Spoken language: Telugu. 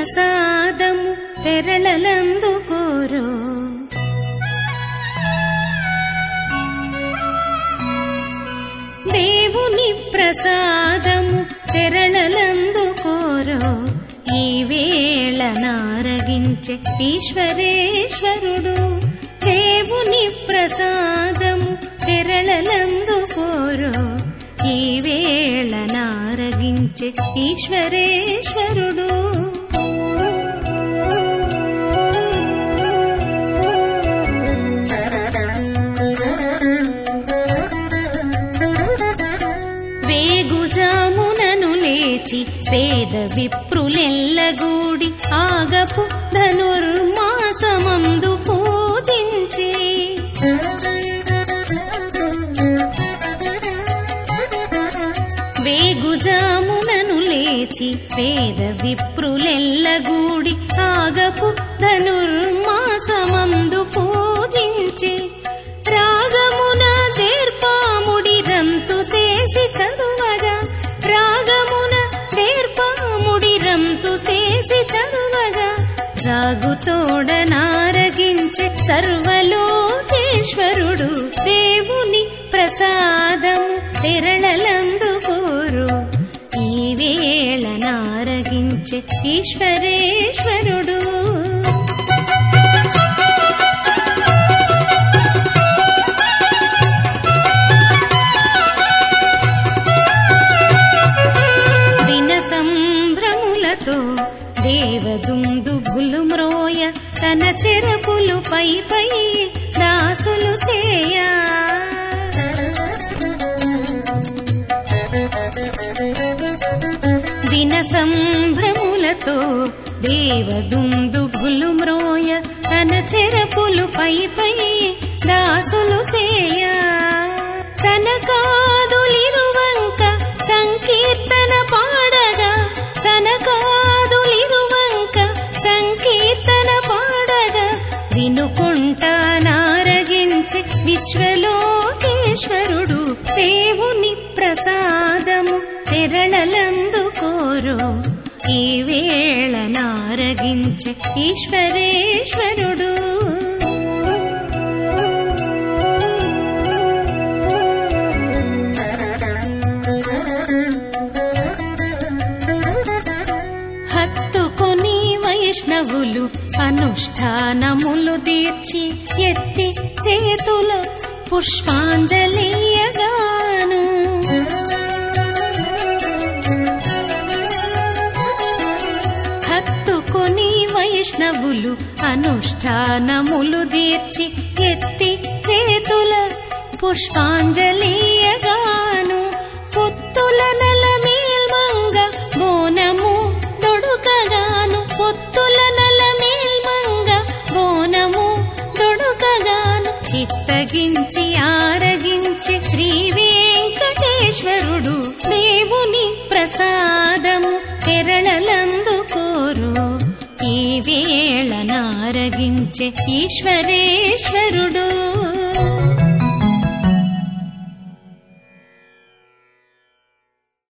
ప్రసాదము తెరళలందుకోరో. దేవుని ప్రసాదము తెరళలందుకోరో. ఈ వేళ నారగించే ఈశ్వరేశ్వరుడు. దేవుని ప్రసాదము తెరళలందుకోరో. ఈ వేళ నారగించే ఈశ్వరేశ్వరుడు. వేగుజామునను లేచి పేద విప్రులెల్లగూడి ఆగపు ధనుర్మాసమందు పూజించి. వేగుజామునను లేచి పేద విప్రులెల్లగూడి ఆగపు ధనుర్మాసమందు పూజించి. రాగమున దేర్పాముడి రంతు చేసి చదువగా. రాగమున దేర్పాముడి రంతు చేసి చదువగా. జాగుతోడ నారగించే సర్వలోకేశ్వరుడు. దేవుని ప్రసాదము తెరళలందుకోరు. ఈ వేళ నారగించే ఈశ్వరేశ్వరుడు. దిన సంభ్రములతో దేవదుందుభులు మ్రోయ. తన చెరపులు పై పై దాసులు చేయా. దిన సంభ్రములతో దేవదుందుభులు మ్రోయ. తన చెరపులు పై పై దాసులు చేయా. సనకాదులిరువంక సంకీర్తన పాడగా. సనకాదులిరువంక సంకీర్తన పాడగా. వినుకుంటా నారగించే విశ్వలోకేశ్వరుడు. దేవుని ప్రసాదము తెరళలందుకోరో. ఈ వేళ నారగించే ఈశ్వరేశ్వరుడు. హత్తుకొని వైష్ణవులు అనుష్ఠానములు తీర్చి ఎత్తి చేతుల పుష్పాంజలియగాను. హత్తుకొని వైష్ణవులు అనుష్ఠానములు తీర్చి ఎత్తి చేతుల పుష్పాంజలియగాను. పొత్తుల నలమేల్మంగ బోనము దొడుకగాను. పొత్తుల నలమేల్మంగ బోనము దొడుకగాను. చిత్తగించి ఆరగించి శ్రీ వెంకటేశ్వరుడు. దేవుని ప్రసాదము తెరళలందుకోరు. ఈ వేళ నారగించే ఈశ్వరేశ్వరుడు.